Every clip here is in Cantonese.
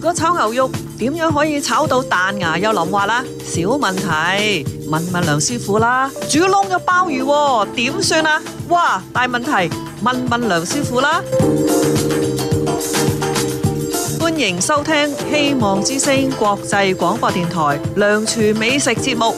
果炒牛肉點樣可以炒到彈牙又淋滑啦？小問題，問問梁師傅啦。煮燶咗鮑魚喎，點算啊？哇，大問題，問問梁師傅啦。歡迎收聽希望之聲國際廣播電台梁廚美食節目。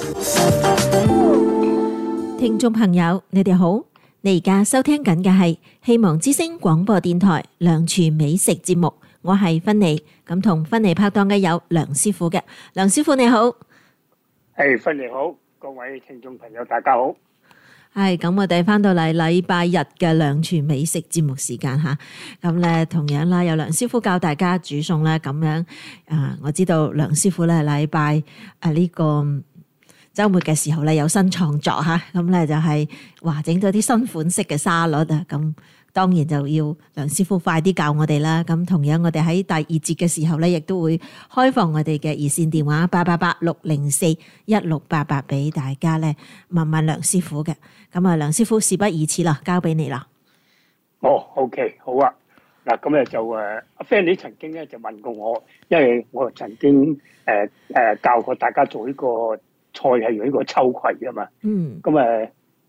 聽眾朋友，你哋好，你而家收聽緊嘅係希望之聲廣播電台梁廚美食節目，我係芬妮，咁同芬妮拍檔嘅有梁師傅嘅。梁師傅你好。 芬妮好，各位聽眾朋友大家好。 係咁，我哋翻到嚟禮拜日嘅梁廚美食節目時間吓，咁咧同樣啦，有梁師傅教大家煮餸咧，咁樣我知道梁師傅咧禮拜呢個週末嘅時候咧有新創作吓，咁咧就係整咗啲新款式嘅沙律啊，咁當然就要梁師傅快啲教我哋啦。咁同樣我哋喺第二節嘅時候咧，亦都會開放我哋嘅熱線電話888-604-1688俾大家咧問問梁師傅嘅。咁啊，梁師傅事不宜遲啦，交俾你啦。 OK， 好啊。嗱，咁咧就阿 Fanny 曾經咧就問過我，因為我曾經教過大家做呢個菜係用呢個秋葵㗎嘛。咁啊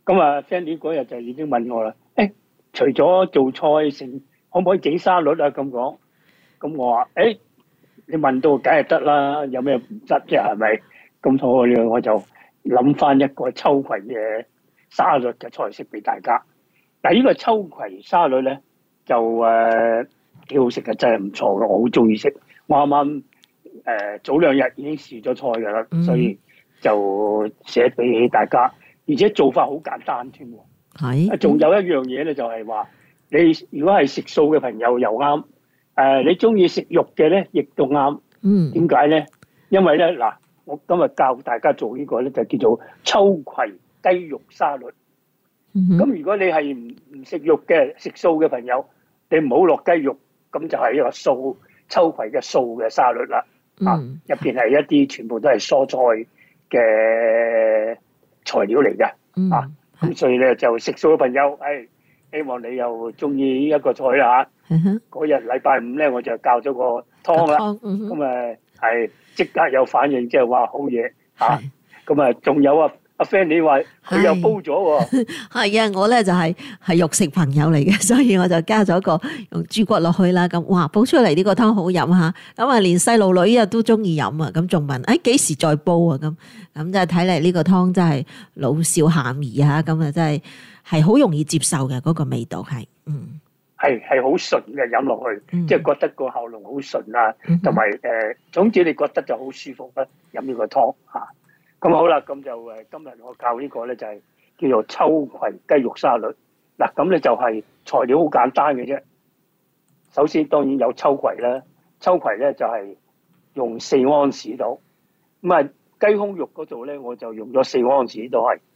Fanny 嗰日就已經問我啦。除咗做菜成，可唔可以整沙律啊？咁講，咁我話你問到梗係得啦，有咩唔得啫？係咪？咁我就諗翻一個秋葵嘅沙律嘅菜式俾大家。但係呢個秋葵沙律咧就幾好食嘅，真係唔錯嘅，我好中意食。我啱啱早2日已經試咗菜㗎啦，所以就寫俾大家，而且做法好簡單添喎。係，仲有一樣嘢咧，就係話你如果係食素嘅朋友又啱，你中意食肉嘅咧，亦都啱。點解咧？因為咧嗱，我今日教大家做呢個咧，就叫做秋葵雞肉沙律。咁如果你係唔食肉嘅，食素嘅朋友，你唔好落雞肉，咁就係一個秋葵嘅素嘅沙律啦。入邊係一啲全部都係蔬菜嘅材料嚟嘅。咁所以咧就食素嘅朋友，希望你又中意呢一個菜啦嚇。嗰日禮拜5咧，我就教咗個湯啦。咁係即刻有反應，即係話好嘢嚇。咁仲有阿 Fanny 話佢又煲咗喎。 係啊，我咧就係肉食朋友嚟嘅，所以我就加咗個用豬骨落去啦。咁哇，煲出嚟呢個湯好飲嚇。咁連細路女都中意飲啊。咁仲問幾時再煲啊？咁即係睇嚟呢個湯真係老少咸宜嚇。咁真係好容易接受嘅嗰個味道係。 係好順嘅，飲落去，即係覺得個喉嚨好順啊，同埋總之你覺得就好舒服啦，飲呢個湯嚇。咁好啦，咁就今日我教呢個咧就係叫做秋葵雞肉沙律。嗱，咁咧就係材料好簡單嘅啫。首先當然有秋葵啦，秋葵咧就係用4安士度。咁雞胸肉嗰度咧我就用咗4安士都係。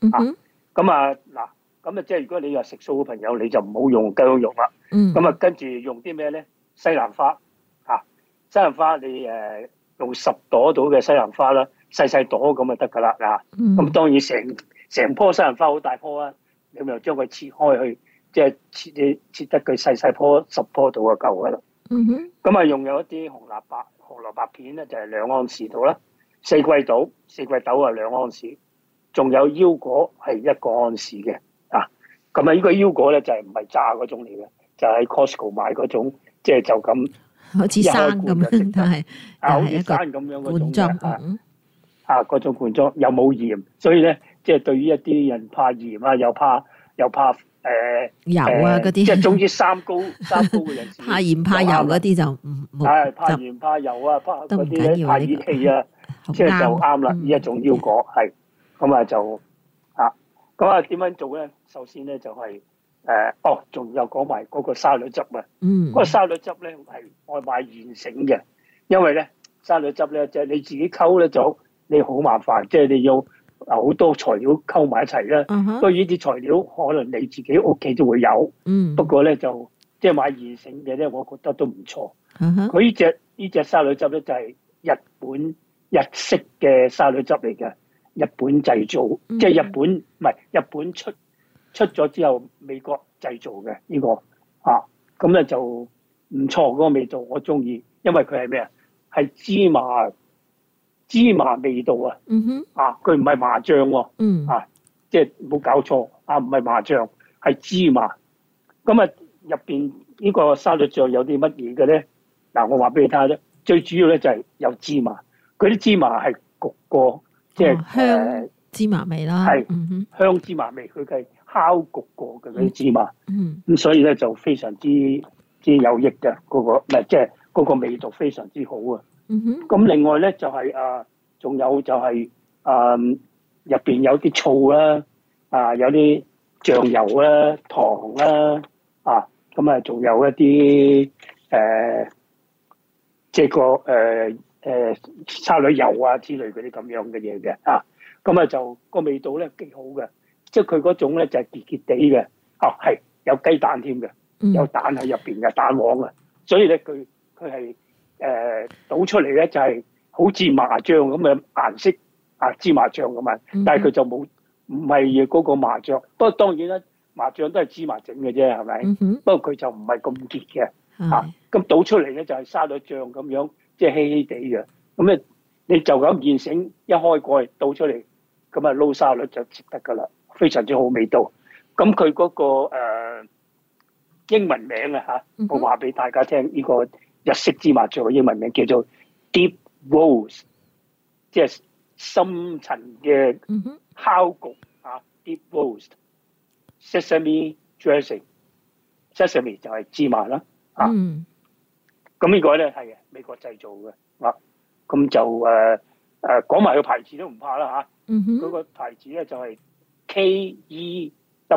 咁即係如果你又食素嘅朋友，你就唔好用雞胸肉啦。跟住用啲咩咧？西蘭花嚇，西蘭花你用10朵到嘅西蘭花啦，細細朵咁就得噶啦嗱。咁當然成棵西蘭花好大棵啊，你咪將佢切開去，即係切得佢細細棵10棵到就夠噶啦。咁用有一啲紅蘿蔔片咧就係2安士到啦，四季豆2安士，仲有腰果係1安士嘅。咁呢個腰果咧就係唔係炸嗰種嚟嘅，就喺 Costco 買嗰種，即係就咁好似生咁樣，但係好似生咁樣嗰種嘅。 嗰種罐裝又冇鹽，所以咧即係對於一啲人怕鹽啊，又怕油啊嗰啲，即係總之三高嘅人士， 怕鹽怕油嗰啲就冇。 怕鹽怕油啊，怕嗰啲咧怕熱氣啊，即係就啱啦。呢一種腰果係咁就點樣做咧？首先咧就係仲有講埋嗰個沙律汁啊。嗰個沙律汁咧係我買現成嘅，因為咧沙律汁咧即係你自己溝咧就你好麻煩，即係你要好多材料溝埋一齊啦。所以呢啲材料可能你自己屋企都會有。不過咧就即係買現成嘅咧，我覺得都唔錯。佢呢隻沙律汁咧就係日式嘅沙律汁嚟嘅。日本製造，即係日本出咗之後，美國製造嘅呢個咁咧就唔錯嗰個味道，我中意，因為佢係咩啊？ 係芝麻味道啊！佢唔係麻醬喎，即係冇搞錯唔係麻醬，係芝麻。咁啊，入邊呢個沙律醬有啲乜嘢嘅咧？嗱，我話俾你聽咧，最主要咧就係有芝麻，嗰啲芝麻係焗過，即係香芝麻味啦， 係香芝麻味，佢係烤焗過嘅嗰啲芝麻，咁所以咧就非常之有益嘅嗰個，即係嗰個味道非常之好啊！咁另外咧就係仲有就係入邊有啲醋啦，有啲醬油啦、糖啦，咁啊仲有一啲即係個沙律油啊之類嗰啲咁樣嘅嘢嘅咁啊就個味道咧幾好嘅，即係佢嗰種咧就係結結地嘅，係有雞蛋添嘅，有蛋喺入邊嘅蛋黃啊，所以咧佢係倒出嚟咧就係好似麻醬咁嘅顏色芝麻醬咁啊，但係佢就唔係嗰個麻醬，不過當然啦，麻醬都係芝麻整嘅啫，係咪？不過佢就唔係咁結嘅咁倒出嚟咧就係沙律醬咁樣，即係稀稀地嘅，咁咧你就咁現成一開蓋倒出嚟，咁啊撈沙律就食得噶啦，非常之好味道。咁佢嗰個英文名我話俾大家聽，呢個日式芝麻醬嘅英文名叫做 Deep Roast， 即係深層嘅烤焗Deep Roast Sesame Dressing，Sesame 就係芝麻啦咁呢個咧係美國製造嘅咁就講埋個牌子都唔怕啦嗰個牌子咧就係 KEWPIE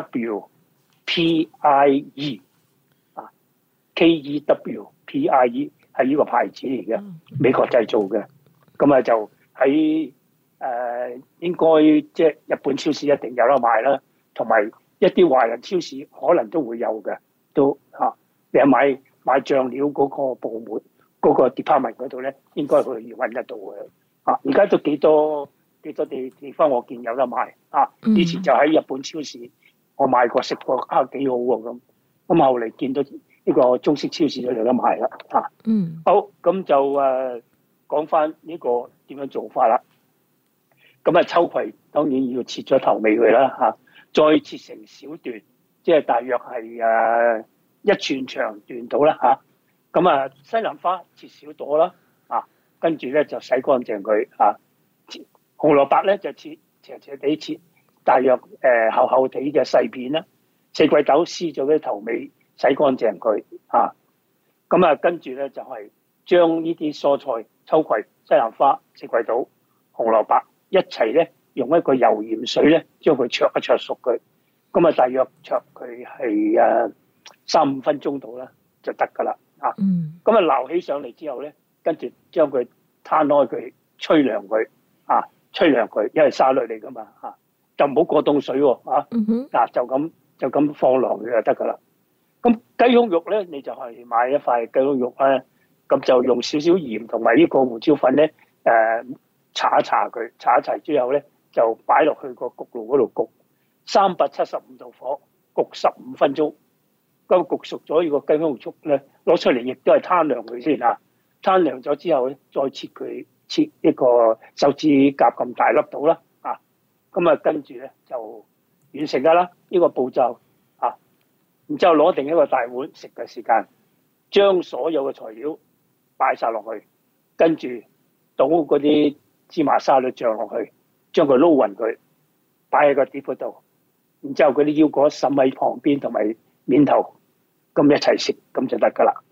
KEWPIE 係呢個牌子嚟嘅，美國製造嘅。咁啊就喺應該即係日本超市一定有得賣啦，同埋一啲華人超市可能都會有嘅，都你買醬料嗰個部門嗰個 department 嗰度咧，應該可以揾得到嘅。而家都幾多地方我見有得賣以前就喺日本超市我買過食過幾好喎咁後嚟見到呢個中式超市都有得賣啦好，咁就講翻呢個點樣做法啦。咁秋葵當然要切咗頭尾佢啦再切成小段，即係大約係1寸長段到啦咁西蘭花切小朵啦跟住咧就洗乾淨佢紅蘿蔔咧就切斜斜地切，大約厚厚地嘅細片啦。四季豆撕咗啲頭尾，洗乾淨佢咁跟住咧就係將呢啲蔬菜秋葵、西蘭花、四季豆、紅蘿蔔一齊咧用一個油鹽水咧將佢焯一焯熟佢，咁大約焯佢係3-5分鐘到啦就得噶啦咁撈起上嚟之後咧，跟住將佢攤開佢，吹涼佢吹涼佢，因為沙律嚟噶嘛就唔好過凍水喎就咁放落去就得噶啦。咁雞胸肉咧，你就係買一塊雞胸肉咧，咁就用少少鹽同埋呢個胡椒粉咧搽一搽佢，搽一齊之後咧就擺落去個焗爐嗰度焗375度火焗15分鐘。咁焗熟咗呢個雞胸肉咧，攞出嚟亦都係攤涼佢先攤涼咗之後咧，再切一個手指甲咁大粒到啦咁跟住咧就完成㗎啦呢個步驟然之後攞定一個大碗食嘅時間，將所有嘅材料擺晒落去，跟住倒嗰啲芝麻沙律醬落去，將佢撈勻佢，擺喺個碟嗰度，然之後嗰啲腰果滲喺旁邊同埋面頭，咁一齊食咁就得㗎啦。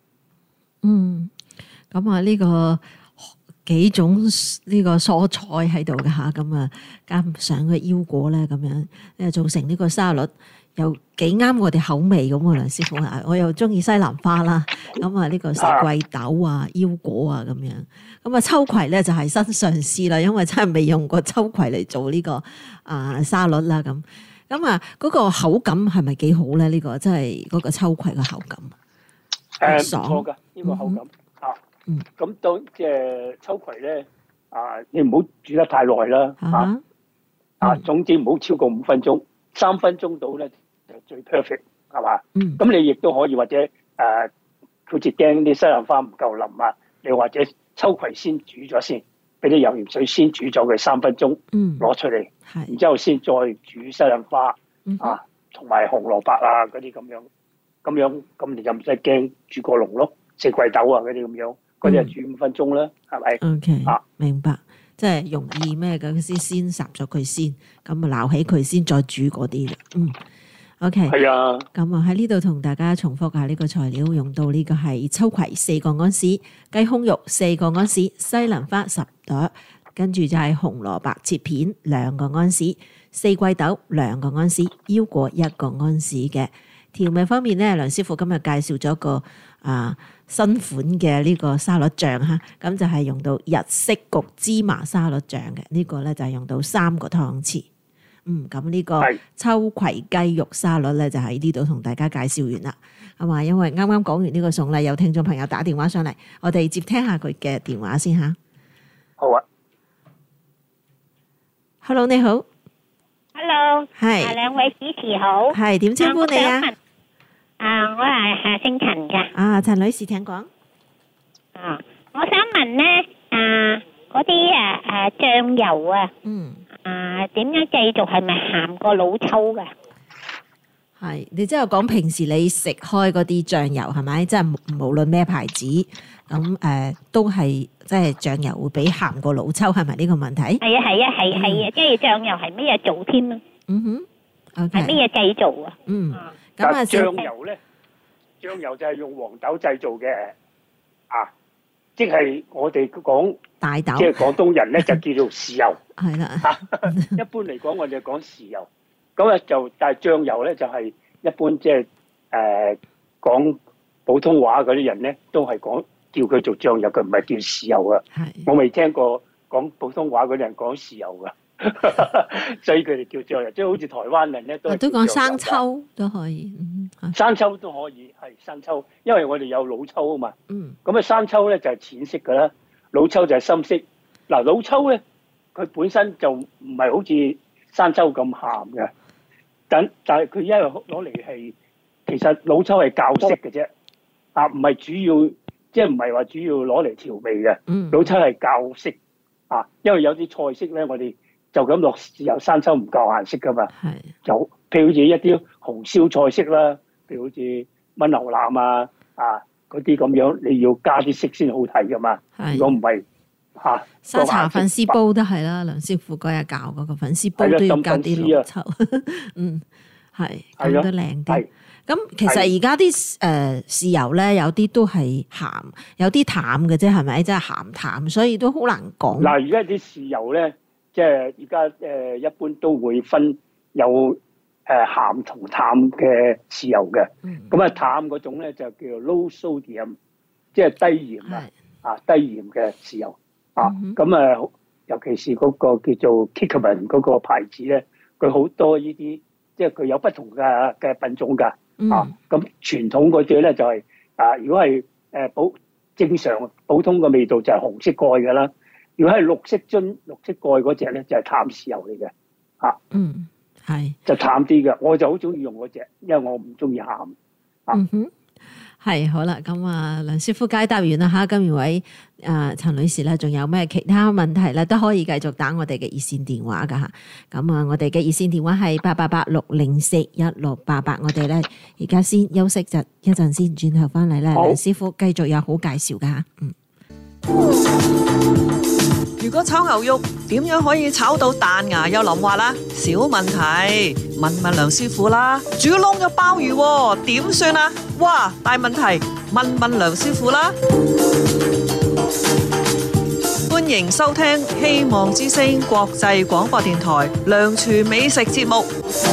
咁呢個幾種呢個蔬菜喺度嘅咁加上個腰果咧，咁樣做成呢個沙律。又幾啱我哋口味咁喎，梁師傅我又中意西蘭花啦，咁呢個四季豆腰果咁樣，咁秋葵咧就係新嘗試啦，因為真係未用過秋葵嚟做呢個沙律啦咁嗰個口感係咪幾好咧？呢個真係嗰個秋葵嘅口感唔錯㗎，呢個口感咁到即係秋葵咧你唔好煮得太耐啦總之唔好超過5分鐘，3分鐘到咧就最 perfect 係嘛？咁你亦都可以或者好似驚啲西蘭花唔夠腍你或者秋葵先煮咗先，俾啲油鹽水先煮咗佢3分鐘，攞出嚟，然之後先再煮西蘭花啊，同埋紅蘿蔔啊嗰啲咁你就唔使驚煮過籠咯。四季豆啊嗰啲咁樣，嗰啲係煮5分鐘啦，係咪 ？OK，明白，即係容易咩嘅先烚咗佢先，咁啊撈起佢先再煮嗰啲啦。OK， 係啊。 咁啊喺呢度同大家重複下呢個材料，用到呢個係秋葵4個安士，雞胸肉4個安士，西蘭花10朵，跟住就係紅蘿蔔切片2個安士，四季豆2個安士，腰果1個安士嘅。調味方面咧，梁師傅今日介紹咗個新款嘅呢個沙律醬哈，咁就係用到日式焗芝麻沙律醬嘅，呢個咧就係用到3個湯匙。咁呢個秋葵雞肉沙律咧就喺呢度同大家介紹完啦，係嘛？因為啱啱講完呢個餸咧，有聽眾朋友打電話上嚟，我哋接聽下佢嘅電話先吓。 好啊 ，Hello 你好 ，Hello， 係兩位主持好， 係點稱呼你啊？ 我係姓陳㗎。 陳女士請講。 我想問咧，嗰啲醬油啊，點樣製造？係咪鹹過老抽㗎？ 係，你即係講平時你食開嗰啲醬油係咪？即係無論咩牌子，咁都係即係醬油會比鹹過老抽，係咪呢個問題？ 係啊，即係醬油係咩嘢做添啊？係咩嘢製造啊？ 咁啊， 醬油咧，醬油就係用黃豆製造嘅，即係我哋講大豆， 即係廣東人咧就叫做豉油。 係啦， 一般嚟講，我哋講豉油，咁啊但係醬油咧就係一般即係講普通話嗰啲人咧都係講叫佢做醬油，佢唔係叫豉油啊。我未聽過講普通話嗰啲人講豉油噶。所以佢哋叫醬油，即係好似台灣人咧都講生抽都可以， 生抽都可以係生抽，因為我哋有老抽啊嘛。咁啊生抽咧就係淺色噶啦，老抽就係深色。嗱，老抽咧佢本身就唔係好似生抽咁鹹嘅，但係佢因為攞嚟係其實老抽係校色嘅啫，唔係主要，即係唔係話主要攞嚟調味嘅。老抽係校色因為有啲菜式咧我哋就咁落豉油生抽唔夠顏色噶嘛，就譬如好似一啲紅燒菜式啦，譬如好似炆牛腩嗰啲咁樣，你要加啲色先好睇噶嘛。如果唔係沙茶粉絲煲都係啦，梁師傅嗰日教嗰個粉絲煲都要加啲老抽，係咁都靚啲。咁其實而家啲豉油咧，有啲都係鹹，有啲淡嘅啫，係咪？即係鹹淡，所以都好難講。 嗱，而家啲豉油咧。即係而家一般都會分有鹹同淡嘅豉油嘅，咁淡嗰種咧就叫做 low sodium， 即係低鹽低鹽嘅豉油咁尤其是嗰個叫做 Kikkoman 嗰個牌子咧，佢好多呢啲，即係佢有不同嘅品種㗎咁傳統嗰啲咧就係如果係正常普通嘅味道就係紅色蓋㗎啦。如果係綠色樽、綠色蓋嗰隻咧，就係淡豉油嚟嘅， 係就淡啲嘅。我就好中意用嗰隻，因為我唔中意鹹。 係好啦，咁梁師傅解答完啦嚇，今位陳女士咧，仲有咩其他問題咧，都可以繼續打我哋嘅熱線電話噶嚇。咁我哋嘅熱線電話係888-604-1688，我哋咧而家先休息一陣先，轉頭翻嚟咧，梁師傅繼續有好介紹噶嚇。 如果炒牛肉點樣可以炒到彈牙又淋滑啦？小問題，問梁師傅啦。煮燶咗鮑魚點算啊？哇，大問題，問梁師傅啦。歡迎收聽希望之聲國際廣播電台梁廚美食節目。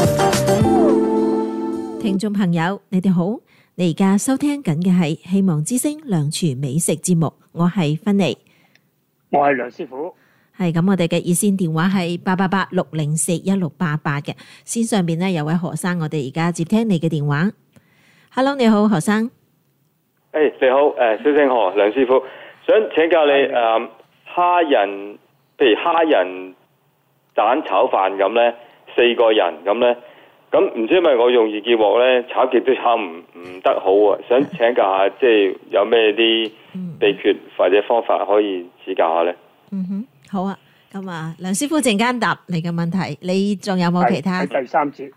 聽眾朋友，你哋好，你而家收聽緊嘅係希望之聲梁廚美食節目，我係芬妮。 我係梁師傅， 係咁，我哋嘅熱線電話係888-604-1688嘅。線上邊咧有位何生，我哋而家接聽你嘅電話。Hello， 你好，何生。 你好，小姓何，梁師傅，想請教你蝦仁，譬如蝦仁蛋炒飯咁咧，4個人咁咧，咁唔知係咪我用易潔鑊咧炒極都炒唔得好啊？想請教下，即係有咩啲秘訣或者方法可以指教下咧？ 好啊。咁啊，梁師傅陣間答你嘅問題，你仲有冇其他？ 係第三節。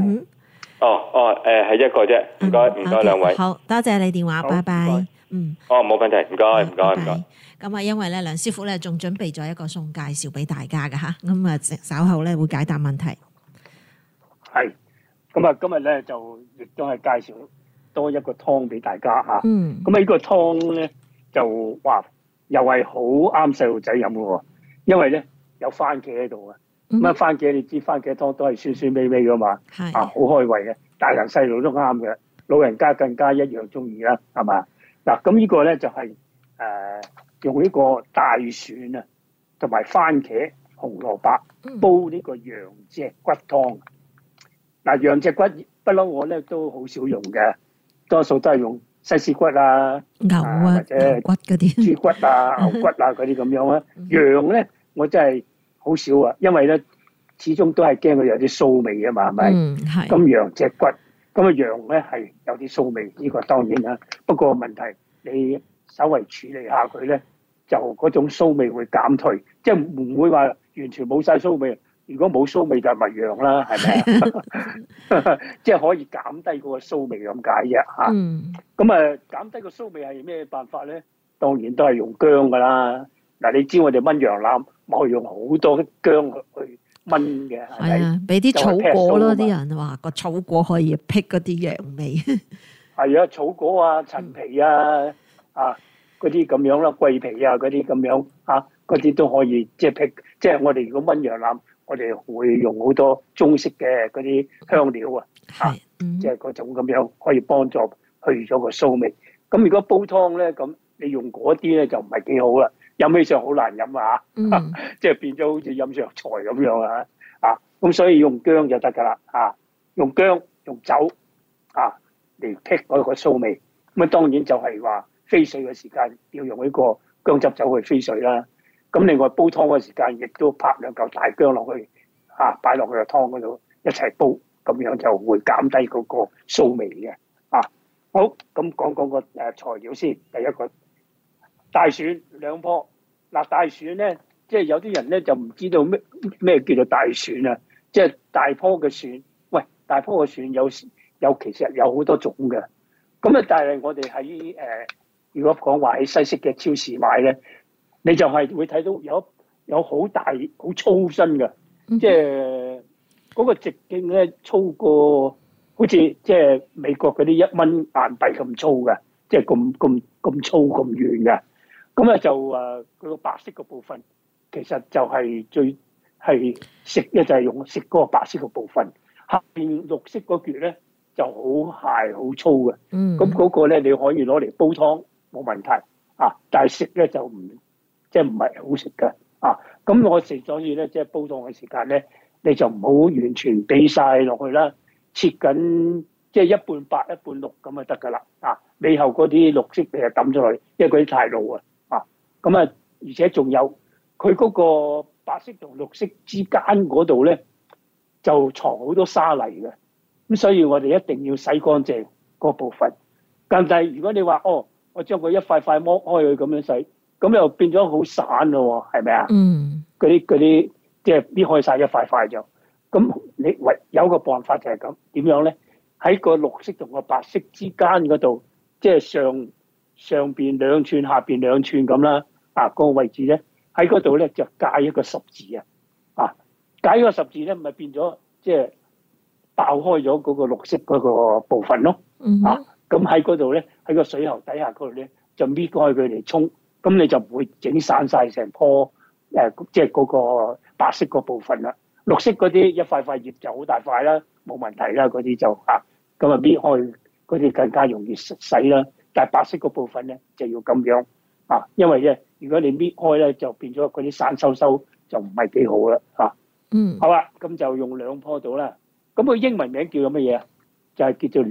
係一個啫，唔該兩位。 好多謝你電話，拜拜。 冇問題，唔該。 咁啊，因為咧，梁師傅咧仲準備咗一個餸介紹俾大家嘅吓，咁啊稍後咧會解答問題。 係，咁啊今日咧就亦都係介紹多一個湯俾大家吓。咁啊呢個湯咧就話又係好啱細路仔飲嘅喎，因為咧有番茄喺度啊。咁啊番茄你知番茄湯都係酸酸味味噶嘛，好開胃嘅，大人細路都啱嘅，老人家更加一樣中意啦，係嘛？嗱，咁呢個咧就係用呢個大蒜啊，同埋番茄、紅蘿蔔煲呢個羊脊骨湯。嗱，羊脊骨不嬲我咧都好少用嘅，多數都係用西施骨啊、 牛啊、 或者骨嗰啲、 豬骨啊、牛骨啊嗰啲咁樣啊。羊咧我真係好少啊，因為咧始終都係驚佢有啲臊味啊嘛，係咪？ 係。 咁羊脊骨，咁啊羊咧係有啲臊味，呢個當然啦。不過問題你稍微處理下佢咧，就嗰種臊味會減退，即係唔會話完全冇晒臊味。如果冇臊味就係咪羊啦，係咪啊？即係可以減低嗰個臊味咁解啫嚇。咁啊減低個臊味係咩辦法咧？當然都係用薑噶啦。嗱，你知我哋炆羊腩，我用好多薑去炆嘅，係咪？ 係啊，俾啲草果咯，啲人話個草果可以辟嗰啲羊味。 係啊，草果啊、陳皮啊、嗰啲咁樣啦，桂皮啊嗰啲咁樣嗰啲都可以即係辟。即係我哋如果炆羊腩，我哋會用好多中式嘅嗰啲香料即係嗰種咁樣可以幫助去咗個臊味。咁如果煲湯咧，咁你用嗰啲咧就唔係幾好啦。飲起上好難飲啊！即係變咗好似飲藥材咁樣啊！咁所以用薑就得㗎啦！用薑用酒嚟辟嗰個臊味。咁啊當然就係話飛水嘅時間要用呢個薑汁酒去飛水啦。咁另外煲湯嘅時間亦都拍2嚿大薑落去擺落去個湯嗰度一齊煲，咁樣就會減低嗰個臊味嘅。好，咁講個材料先。第一個大蒜2棵。嗱，大蒜咧，即係有啲人咧就唔知道咩叫做大蒜啊！即係大棵嘅蒜。喂，大棵嘅蒜有其實有好多種嘅。咁啊，但係我哋喺如果講話喺西式嘅超市買咧，你就係會睇到有好大好粗身嘅，即係嗰個直徑咧粗過好似即係美國嗰啲1蚊硬幣咁粗嘅，即係咁粗咁圓嘅。咁咧就佢個白色嘅部分其實就係係食咧就係用食嗰個白色嘅部分，下邊綠色嗰橛咧就好鞋好粗嘅。咁嗰個咧你可以攞嚟煲湯冇問題但係食咧就唔即係唔係好食嘅咁我食所以咧即係煲湯嘅時間咧，你就唔好完全俾晒落去啦，切緊即係一半白一半綠咁就得㗎啦尾後嗰啲綠色你就抌咗落去，因為嗰啲太老啊。咁而且仲有佢嗰個白色同綠色之間嗰度咧，就藏好多沙泥嘅。咁所以我哋一定要洗乾淨嗰部分。但係如果你話我將佢一塊塊剝開佢咁樣洗，咁又變咗好散咯，係咪啊？嗰啲即係搣開晒一塊塊就。咁你有個辦法就係咁，點樣咧？喺個綠色同個白色之間嗰度，即係上邊2寸，下邊2寸咁啦。嗰個位置咧，喺嗰度咧就界一個十字界一個十字咧，咪變咗即係爆開咗嗰個綠色嗰個部分咯。咁喺嗰度咧，喺個水喉底下嗰度咧，就搣開佢嚟沖，咁你就唔會整散晒成棵即係嗰個白色嗰部分啦。綠色嗰啲一塊塊葉就好大塊啦，冇問題啦，嗰啲就咁啊搣開嗰啲更加容易洗啦。但係白色嗰部分咧就要咁樣因為咧如果你搣開咧就變咗嗰啲散收就唔係幾好啦好啦，咁就用2棵到啦。咁佢英文名叫做乜嘢就係叫做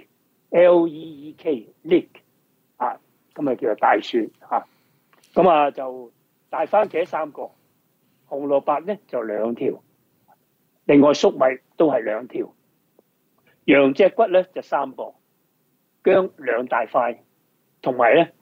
leek leek 咁叫做大蒜咁就大番茄3個，紅蘿蔔咧就2條，另外粟米都係2條，羊脊骨咧就3磅，薑2大塊，同埋咧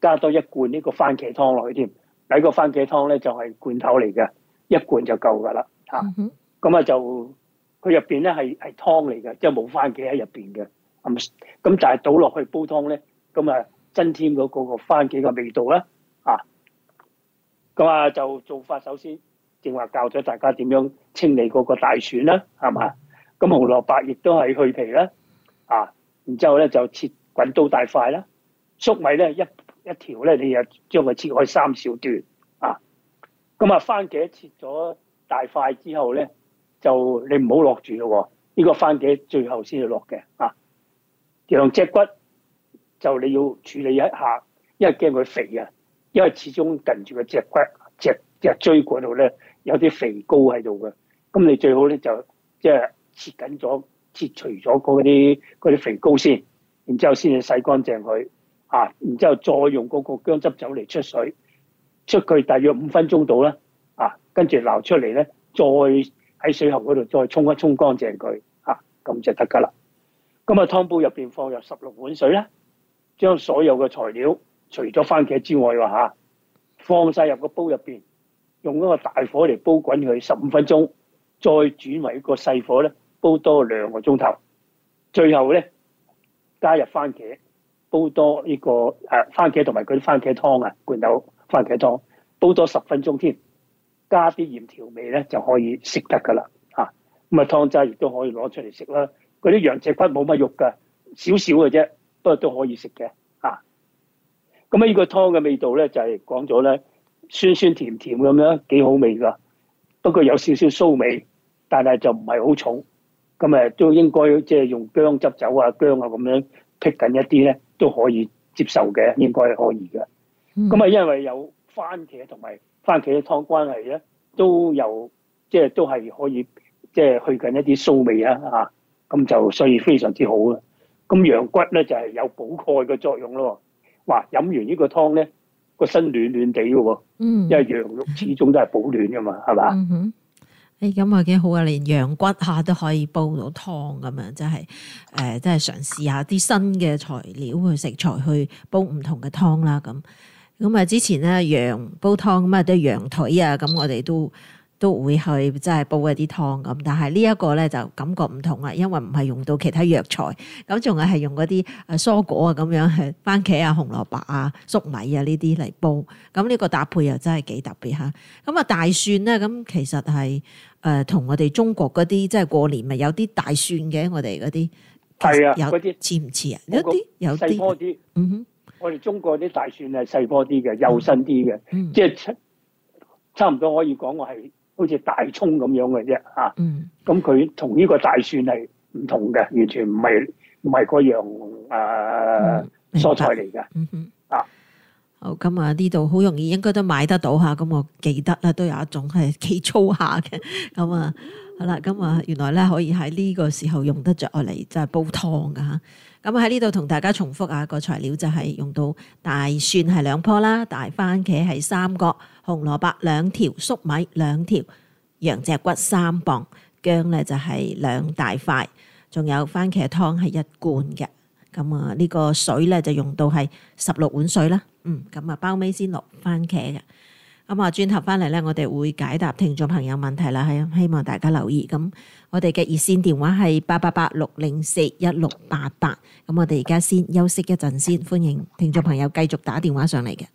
加多一罐呢個番茄湯落去添。呢個番茄湯咧就係罐頭嚟嘅，一罐就夠㗎啦嚇。咁啊就佢入邊咧係湯嚟嘅，即係冇番茄喺入邊嘅。咁但係倒落去煲湯咧，咁啊增添嗰個番茄嘅味道啦嚇。咁啊就做法，首先正話教咗大家點樣清理嗰個大蒜啦，係嘛？咁紅蘿蔔亦都係去皮啦，然之後咧就切滾刀大塊啦。粟米咧一條咧，你又將佢切開3小段咁啊，番茄切咗大塊之後咧，就你唔好落住咯。呢個番茄最後先要落嘅羊脊骨就你要處理一下，因為驚佢肥啊。因為始終近住個脊骨脊椎嗰度咧有啲肥膏喺度嘅，咁你最好咧就即係切除咗嗰啲肥膏先，然之後先至洗乾淨佢然之後再用嗰個薑汁酒嚟出水，出佢大約5分鐘到啦跟住撈出嚟咧，再喺水喉嗰度再沖一沖乾淨佢咁就得㗎啦。咁啊湯煲入邊放入16碗水啦，將所有嘅材料除咗番茄之外放晒入個煲入邊，用嗰個大火嚟煲滾佢15分鐘，再轉為一個細火咧煲多2個鐘頭，最後咧加入番茄，煲多呢個番茄同埋嗰啲番茄湯罐頭番茄湯，煲多10分鐘添，加啲鹽調味咧就可以食得㗎啦咁啊湯渣亦都可以攞出嚟食啦。嗰啲羊脊骨冇乜肉㗎，少少嘅啫，不過都可以食嘅咁呢個湯嘅味道咧就係講咗咧，酸酸甜甜咁樣幾好味㗎。不過有少少臊味，但係就唔係好重。咁都應該即係用薑汁酒薑咁樣辟緊一啲咧，都可以接受嘅，應該可以嘅。咁因為有番茄同埋番茄嘅湯關係咧，都有即係都係可以即係去緊一啲臊味咁就所以非常之好啦。咁羊骨咧就係有補鈣嘅作用咯。哇！飲完呢個湯咧，個身暖暖地嘅喎，因為羊肉始終都係保暖嘅嘛，係嘛？ 咁啊幾好啊！連羊骨都可以煲到湯咁樣，真係真係嘗試下啲新嘅材料去食材去煲唔同嘅湯啦。咁啊之前咧羊煲湯咁啊啲羊腿啊，咁我哋都會去即係煲一啲湯咁，但係呢一個咧就感覺唔同啦，因為唔係用到其他藥材，咁仲係用嗰啲蔬果啊咁樣，係番茄啊、紅蘿蔔啊、粟米啊呢啲嚟煲，咁呢個搭配又真係幾特別嚇。咁啊大蒜咧，咁其實係同我哋中國嗰啲即係過年咪有啲大蒜嘅，我哋嗰啲係啊， 嗰啲似唔似啊？有啲細顆啲，我哋中國啲大蒜係細顆啲嘅，幼身啲嘅，即係差唔多可以講話係好似大葱咁樣嘅啫咁佢同呢個大蒜係唔同嘅，完全唔係嗰樣蔬菜嚟嘅好，咁啊呢度好容易應該都買得到咁我記得啦，都有一種係幾粗下嘅，咁啊好啦，咁啊原來咧可以喺呢個時候用得着嚟即係煲湯噶嚇。咁喺呢度同大家重複個材料就係用到大蒜係2棵啦，大番茄係3個，紅蘿蔔2條，粟米2條，羊脊骨3磅，薑咧就係2大塊，仲有番茄湯係1罐嘅。咁啊呢個水咧就用到係16碗水啦。咁啊包尾先落番茄嘅。咁啊轉頭翻嚟咧，我哋會解答聽眾朋友問題啦，係希望大家留意。咁我哋嘅熱線電話係888-604-1688。咁我哋而家先休息一陣先，歡迎聽眾朋友繼續打電話上嚟嘅。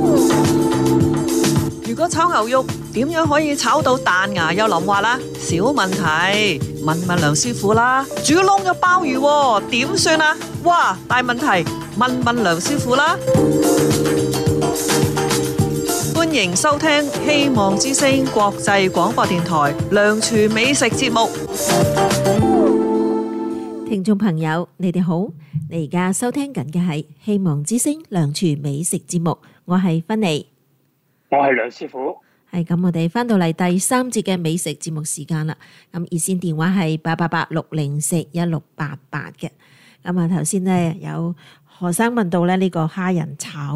如果炒牛肉點樣可以炒到彈牙又淋滑啦？小問題，問梁師傅啦。煮燶咗鮑魚點算啊？哇，大問題，問梁師傅啦。歡迎收聽希望之聲國際廣播電台梁廚美食節目。 聽眾朋友，你哋好，你而家收聽緊嘅係希望之聲梁廚美食節目，我係芬妮， 我係梁師傅。 係咁，我哋翻到嚟第3節嘅美食節目時間啦。咁熱線電話係888-604-1688嘅。咁啊頭先咧有何生問到咧呢個蝦仁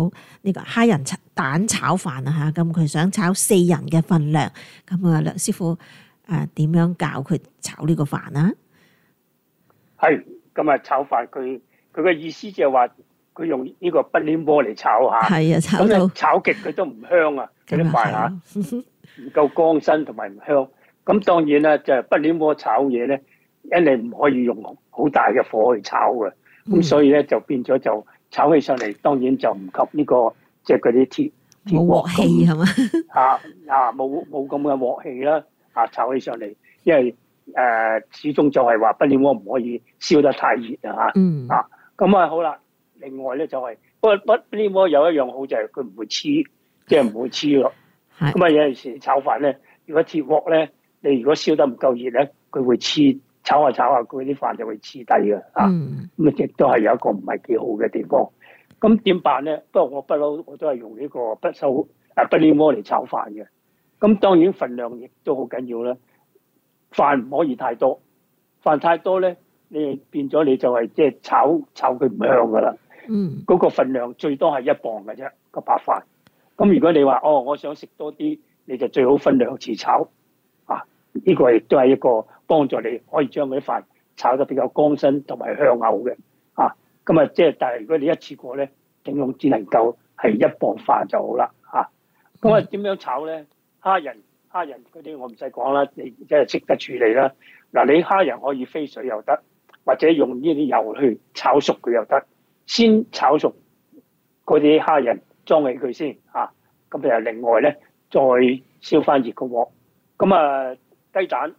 蛋炒飯啊嚇，咁佢想炒4人嘅份量，咁啊梁師傅點樣教佢炒呢個飯啊？ 係咁啊，炒飯佢嘅意思就係話佢用呢個不黏鍋嚟炒下， 係啊，炒咁到咧炒極佢都唔香啊，嗰啲飯嚇唔夠乾身同埋唔香。咁當然啦，就係不黏鍋炒嘢咧，因為唔可以用好大嘅火去炒嘅，咁所以咧就變咗就炒起上嚟，當然就唔及呢個即係嗰啲鐵冇鑊氣係嘛？ 冇咁嘅鑊氣啦，炒起上嚟，因為始終就係話不黏鍋唔可以燒得太熱咁啊好啦。另外咧就係不黏鍋有一樣好就係佢唔會黐，即係唔會黐咯。咁啊有陣時炒飯咧，如果鐵鑊咧，你如果燒得唔夠熱咧，佢會黐，炒下佢啲飯就會黐低嘅咁亦都係有一個唔係幾好嘅地方。咁點辦咧？不過我不嬲我都係用呢個不黏鍋嚟炒飯嘅。咁當然份量亦都好緊要啦。飯唔可以太多，飯太多咧，你變咗你就係即係炒佢唔香噶啦。嗰個份量最多係1磅嘅啫，個白飯。咁如果你話我想食多啲，你就最好分2次炒。呢個亦都係一個幫助你可以將嗰啲飯炒得比較乾身同埋香口嘅。咁即係，但係如果你一次過咧，頂籠只能夠係1磅飯就好啦。咁點樣炒咧？蝦仁嗰啲我唔使講啦，你即係識得處理啦。嗱，你蝦仁可以飛水又得，或者用呢啲油去炒熟佢又得。先炒熟嗰啲蝦仁，裝起佢先咁就另外咧再燒翻熱個鑊。咁雞蛋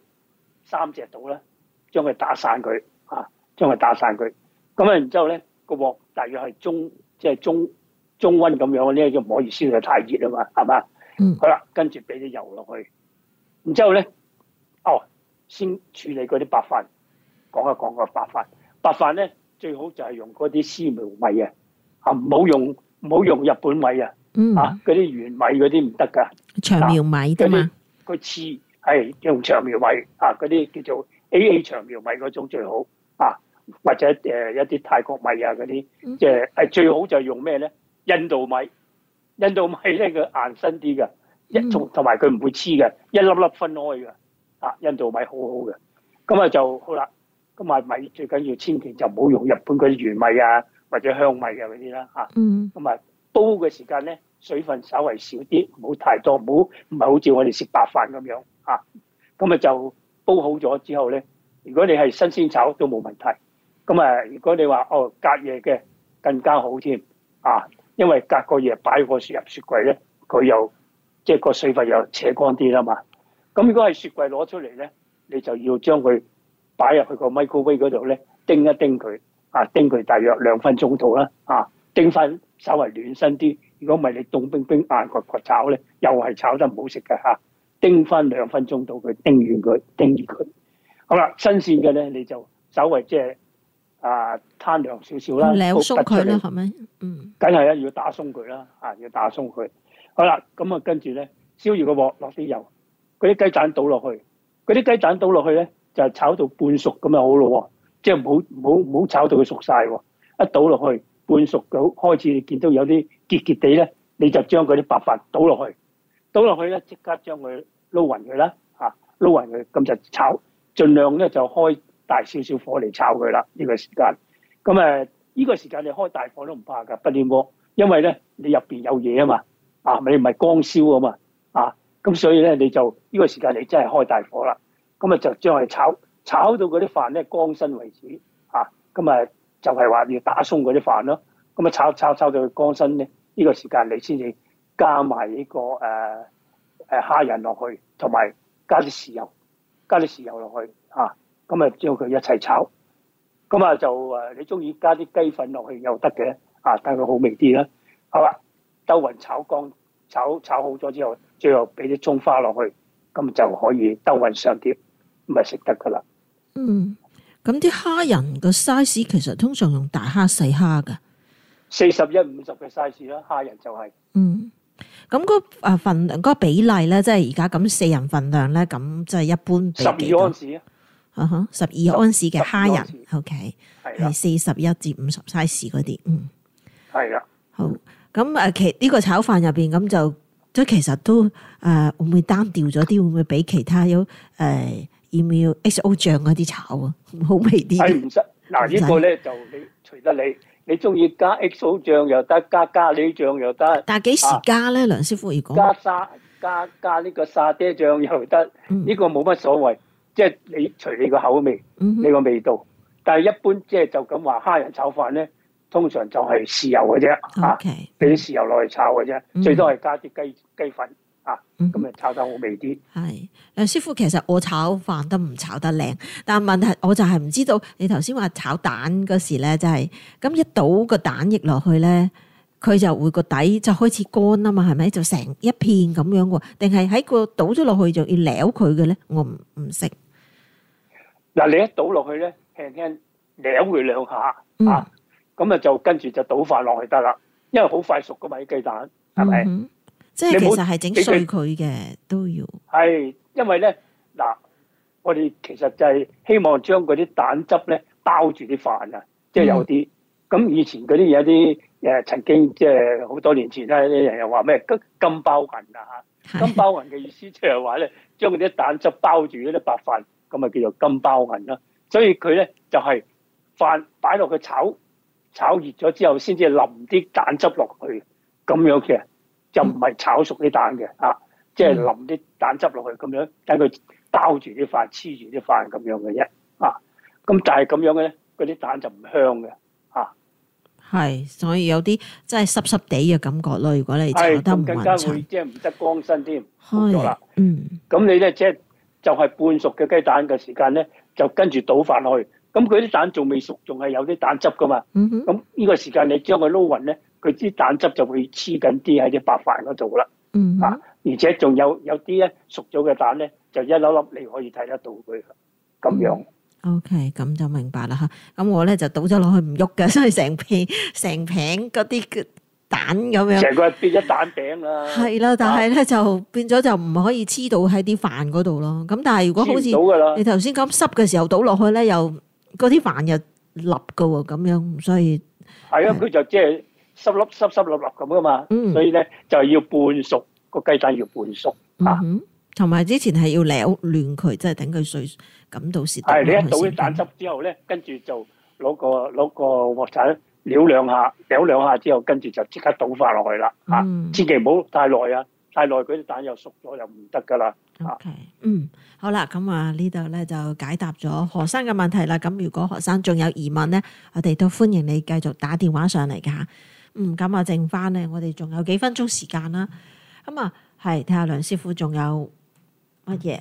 3隻到啦，將佢打散佢咁然之後咧個鑊大約係中溫咁樣，呢就唔可以燒得太熱啊嘛，係嘛？好啦，跟住俾啲油落去，然之後咧先處理嗰啲白飯。講一講個白飯咧。最好就係用嗰啲絲苗米唔好用日本米嗰啲原米嗰啲唔得噶， 長苗米㗎嘛。 佢似係用長苗米嗰啲叫做 AA 長苗米嗰種最好或者一啲泰國米嗰啲，即係最好就係用咩咧？印度米咧佢硬身啲嘅，同埋佢唔會黐嘅，一粒粒分開嘅印度米好好嘅，咁就好啦。咁米最緊要千祈就唔好用日本嗰啲原米或者香米嗰啲啦咁煲嘅時間咧，水分稍微少啲，唔好太多，唔係好似我哋食白飯咁樣咁就煲好咗之後咧，如果你係新鮮炒都冇問題。咁如果你話隔夜嘅更加好添因為隔個夜擺個入雪櫃咧，佢又即係個水分又扯乾啲啦嘛。咁如果係雪櫃攞出嚟咧，你就要將佢擺入去個 microwave 嗰度咧，叮一叮佢叮佢大約2分鐘度啦叮翻稍微暖身啲。如果唔係你凍冰冰硬掘掘炒咧，又係炒得唔好食嘅叮翻2分鐘度佢，叮完佢。好啦，新鮮嘅咧你就稍微即係攤涼少少啦， 撩鬆佢啦，係咪？ 梗係啦，要打鬆佢啦要打鬆佢。好啦，咁跟住咧燒住個鑊，落啲油，嗰啲雞蛋倒落去，咧就係炒到半熟咁就好咯，即係唔好炒到佢熟晒喎。一倒落去半熟到開始見到有啲結結地咧，你就將嗰啲白飯倒落去咧，即刻將佢撈匀佢啦撈匀佢，咁就炒，盡量咧就開大少少火嚟炒佢啦。呢個時間，咁呢個時間你開大火都唔怕噶，不黏鍋，因為咧你入邊有嘢啊嘛你唔係光燒啊嘛咁所以咧你就呢個時間你真係開大火啦。咁就將佢炒到嗰啲飯咧乾身為止咁就係話要打鬆嗰啲飯咯。咁炒到佢乾身咧，呢個時間你先至加埋呢個蝦仁落去，同埋加啲豉油落去咁將佢一齊炒。咁就你中意加啲雞粉落去又得嘅等佢好味啲啦。好啦，兜勻炒乾炒好咗之後，最後俾啲葱花落去，咁就可以兜勻上碟，咁咪食得噶啦。 咁啲蝦仁個 size 其實通常用大蝦細蝦噶 ，41、50嘅 size 啦，蝦仁就係。 咁嗰份量嗰個比例咧，即係而家咁4人份量咧，咁即係一般俾幾多 ？12安士 12安士嘅蝦仁 ，OK，係41至50 size 嗰啲， 係啦。 好，咁呢個炒飯入邊咁就即係其實都會唔會單調咗啲？會唔會比其他要唔要 XO 醬嗰啲炒好味啲？ 係唔使嗱，呢個咧就你隨得你， 你中意加 XO 醬又得，加咖喱醬又得。 但係幾時加咧，梁師傅？如果加呢個沙爹醬又得，呢個冇乜所謂，即係你隨你個口味，你個味道。但係一般即係就咁話蝦仁炒飯咧，通常就係豉油嘅啫，嚇，俾啲豉油落去炒嘅啫，最多係加啲雞粉。咁咪炒得好味啲。 係梁師傅，其實我炒飯都唔炒得靚，但係問題我就係唔知道你頭先話炒蛋嗰時咧，就係咁一倒個蛋液落去咧，佢就會個底就開始乾啊嘛，係咪？就成一片咁樣喎？定係喺個倒咗落去就要撩佢嘅咧？我唔識。 嗱，你一倒落去咧，輕輕撩佢兩下，咁啊就跟住就倒飯落去得啦，因為好快熟噶嘛啲雞蛋，係咪？ 即係其實係整碎佢嘅都要。係， 因為咧嗱，我哋其實就係希望將嗰啲蛋汁咧包住啲飯啊，即係有啲。咁以前嗰啲有啲曾經即係好多年前咧，啲人又話咩金包銀啊嚇，金包銀嘅意思即係話咧，將嗰啲蛋汁包住嗰啲白飯，咁啊叫做金包銀啦。所以佢咧就係飯擺落去炒熱咗之後，先至淋啲蛋汁落去，咁樣嘅。就唔係炒熟啲蛋嘅，即係淋啲蛋汁落去咁樣，等佢包住啲飯，黐住啲飯咁樣嘅啫，咁但係咁樣嘅咧，嗰啲蛋就唔香嘅， 係，所以有啲真係濕濕地嘅感覺咯。如果你炒得唔勻稱， 即係唔得光身添， 咗啦。 咁你咧即係就係半熟嘅雞蛋嘅時間咧，就跟住倒飯落去。咁佢啲蛋仲未熟，仲係有啲蛋汁噶嘛。咁呢個時間你將佢撈勻咧，佢啲蛋汁就會黐緊啲喺啲白飯嗰度啦。而且仲有啲咧熟咗嘅蛋咧，就一粒粒你可以睇得到佢咁樣。 OK， 咁就明白啦嚇。咁我咧就倒咗落去唔喐嘅，所以成片嗰啲蛋咁樣， 成個變咗蛋餅啦。 係啦，但係咧就變咗就唔可以黐到喺啲飯嗰度咯。咁但係如果好似你頭先咁濕嘅時候倒落去咧，又嗰啲飯又立㗎喎，咁樣所以係啊，佢就即係濕粒咁噶嘛。所以咧就係要半熟，個雞蛋要半熟啊。 同埋之前係要撩亂佢，即係等佢碎咁到時。 係你一倒啲蛋汁之後咧，跟住就攞個鑊鏟撩兩下之後，跟住就即刻倒翻落去啦。千祈唔好太耐啊！太耐嗰啲蛋又熟咗又唔得噶啦。 OK， 好啦，咁呢度咧就解答咗何生嘅問題啦。咁如果何生仲有疑問咧，我哋都歡迎你繼續打電話上嚟噶嚇。咁啊，剩翻咧，我哋仲有幾分鐘時間啦。咁啊，係睇下梁師傅仲有乜嘢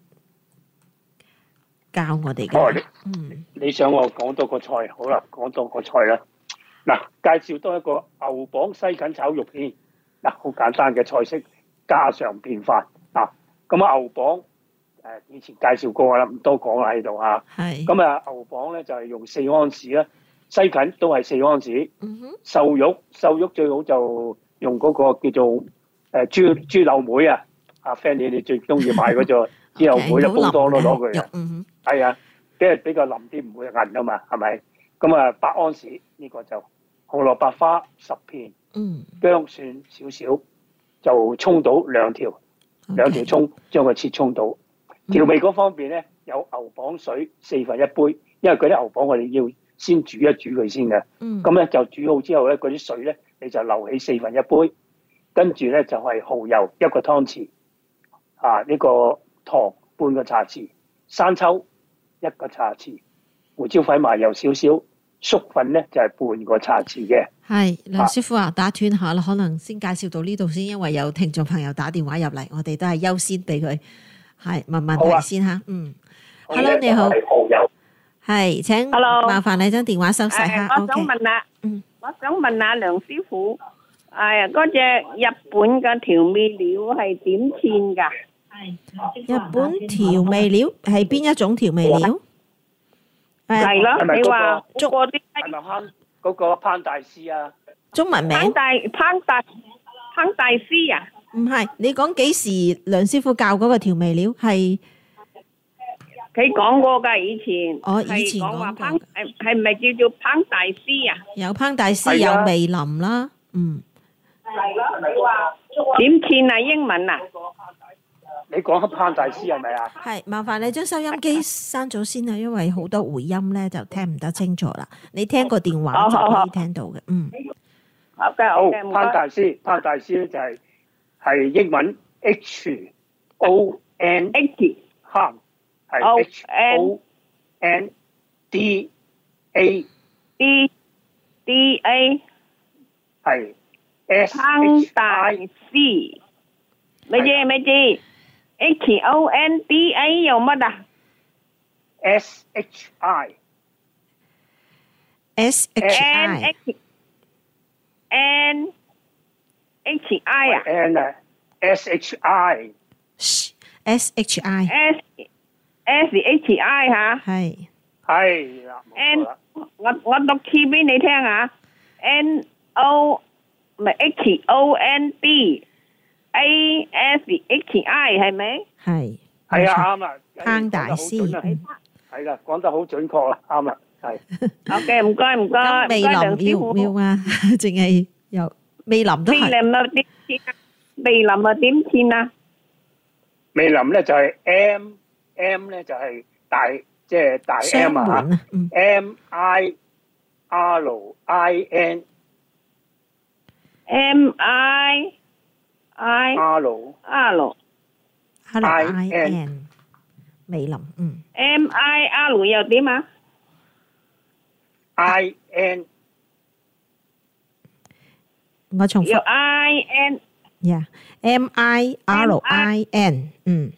教我哋嘅？ 你想我講多個菜？好啦，講多個菜啦。嗱，介紹多一個牛蒡西芹炒肉片。嗱，好簡單嘅菜式，家常便飯啊。咁牛蒡以前介紹過啦，唔多講啦喺度嚇。係。咁牛蒡咧就係用4安士啦，西芹都係4安士。瘦肉最好就用嗰個叫做豬柳梅啊。阿 Fanny 你最中意買嗰隻豬柳梅就煲多咯，攞佢。係啊，即係比較腍啲，唔會韌啊嘛，係咪？咁8安士呢個就紅蘿蔔花10片，薑蒜少少，就葱到2條葱，將佢切葱到。調味嗰方面咧，有牛蒡水1/4杯，因為嗰啲牛蒡我哋要先煮一煮佢先嘅。咁咧就煮好之後咧，嗰啲水咧你就留起1/4杯，跟住咧就係蠔油1個湯匙，呢個糖半個茶匙，生抽1個茶匙，胡椒粉麻油少少，粟粉咧就係半個茶匙嘅。 係梁師傅打斷下啦，可能先介紹到呢度先，因為有聽眾朋友打電話入嚟，我哋都係優先俾佢問問題先嚇。Hello 你好，係請 Hello 麻煩你將電話收細下。 我想問下梁師傅，嗰隻日本嘅調味料係點切㗎？ 日本調味料係邊一種調味料？ 係咯，你話中國啲係咪嗰個烹大師啊？ 中文名？ 烹大師啊？ 唔係，你講幾時梁師傅教嗰個調味料係？ 佢講過㗎，以前。 以前講過。 係咪叫做烹大師啊？ 有烹大師，有味淋啦， 係咯，你話點切啊？英文啊？ 你講黑烹大師係咪啊？ 係，麻煩你將收音機閂咗先啊，因為好多回音咧就聽唔得清楚啦。你聽個電話就可以聽到嘅。 好嘅， 好， 好嘅，唔該。 烹大師咧就係英文 HON H 烹係 HONDA D A 係烹大 SHI 師，咪知HONDA 有乜啊？ SHI SHI NHI 啊 N SHI SHI SHI 嚇。 係係啦，冇錯 N 啦。 我讀次俾你聽啊 ，NO 唔係 HONDASHI 係咪？ 係係啊，啱啦， 烹大師。 係啦，講得好準確啦，啱啦，係。 好嘅，唔該唔該， 咁味淋要唔要啊？淨係有味淋都味係。 淋啊點切啊？味淋啊點切啊？ 味淋咧就係 M 咧就係大，即係大 M 啊雙門啊 ，MIRIN MIRIN 味淋 MIR 又點啊？ 我重又複 IN MIRIN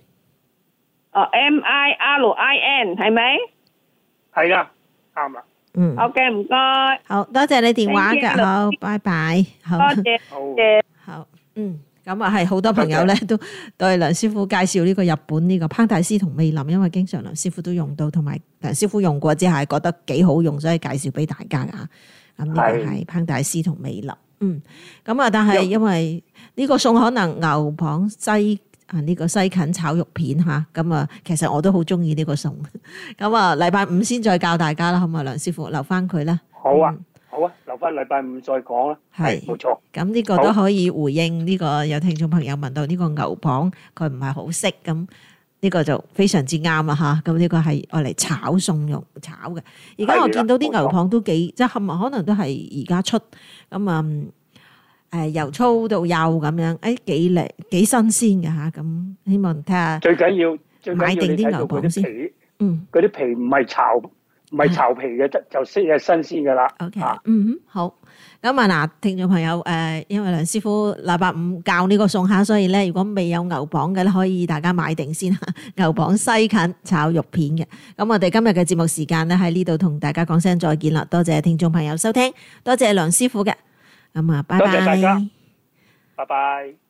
MIRIN 係咪？ 係啦，啱啦， 好嘅，唔該， 好多謝你電話㗎，好，拜拜，好， 多謝好， 好，咁啊係好多朋友咧都對梁師傅介紹呢個日本呢個烹大師同味淋，因為經常梁師傅都用到，同埋梁師傅用過之後係覺得幾好用，所以介紹俾大家㗎。咁呢個係烹大師同味淋，咁啊，但係因為呢個餸可能牛蒡西呢個西芹炒肉片嚇，咁啊，其實我都好中意呢個餸。咁啊，禮拜五先再教大家啦，好嘛？梁師傅留翻佢啦。 好啊，好啊，留翻禮拜五再講啦。係，冇錯。 咁呢個都可以回應呢個有聽眾朋友問到呢個牛蒡佢唔係好識，咁呢個就非常之啱啦嚇。咁呢個係愛嚟炒餸用炒嘅。而家我見到啲牛蒡都幾即係可能都係而家出咁啊。由粗到幼咁樣，幾靚幾新鮮嘅嚇，咁希望睇下。 最緊要買定啲牛蒡先。 嗰啲皮唔係炒皮嘅，就先係新鮮嘅啦。 OK，好。咁啊嗱，聽眾朋友因為梁師傅禮拜五教呢個餸下，所以咧如果未有牛蒡嘅咧，可以大家買定先。牛蒡西芹炒肉片嘅。咁我哋今日嘅節目時間咧喺呢度同大家講聲再見啦，多謝聽眾朋友收聽，多謝梁師傅嘅。咁啊，拜拜。 多謝大家，拜拜。